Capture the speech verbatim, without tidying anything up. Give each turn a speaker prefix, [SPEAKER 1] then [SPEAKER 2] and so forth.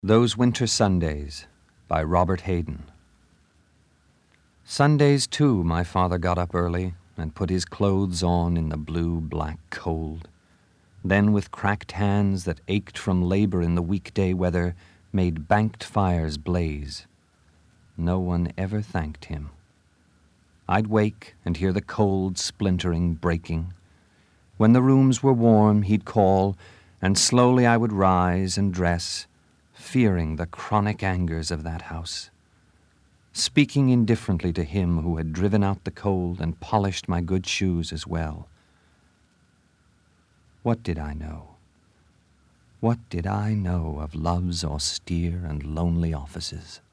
[SPEAKER 1] Those Winter Sundays by Robert Hayden. Sundays, too, my father got up early and put his clothes on in the blue-black cold. Then, with cracked hands that ached from labor in the weekday weather, made banked fires blaze. No one ever thanked him. I'd wake and hear the cold splintering, breaking. When the rooms were warm, he'd call, and slowly I would rise and dress, fearing the chronic angers of that house, speaking indifferently to him who had driven out the cold and polished my good shoes as well. What did I know? What did I know of love's austere and lonely offices?